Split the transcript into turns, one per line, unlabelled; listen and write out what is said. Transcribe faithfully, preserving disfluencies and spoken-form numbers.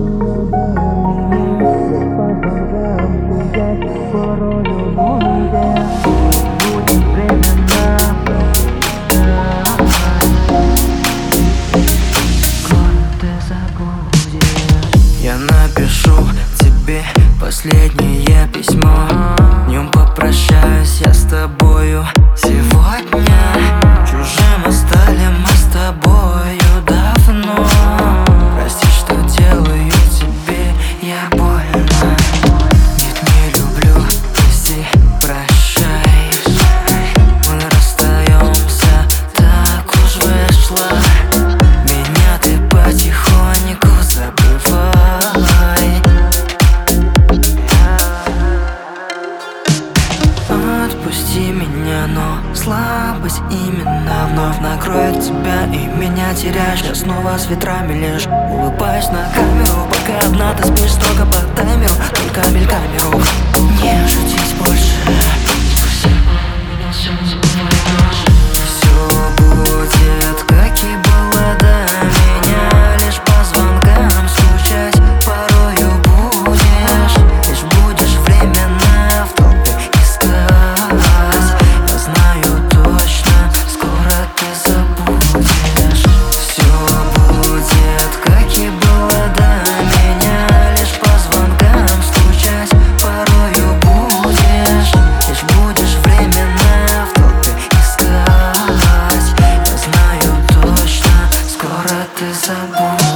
Я напишу тебе последнее письмо, днем попрощаюсь я с тобою. Сегодня чужим стали мы с тобою давно. Прости, что делаю тебе я больно. Нет, не люблю, прости, прощай. Мы расстаемся, так уж вышло. Меня ты потихоньку забывай. Отпусти меня, но слабость именно вновь накроет тебя и меня теряешь. Я снова с ветрами лишь улыбаюсь на камеру, пока одна ты спишь строго по таймеру, только мельками рук. Не шутить больше. Все будет, как и было до меня, лишь по звонкам скучать порою будешь. Лишь будешь временно в толпе искать. Я знаю точно, скоро ты забудешь. Все будет, как и было до меня, лишь по звонкам скучать порою будешь. Лишь будешь временно в толпе искать. Я знаю точно, скоро ты забудешь.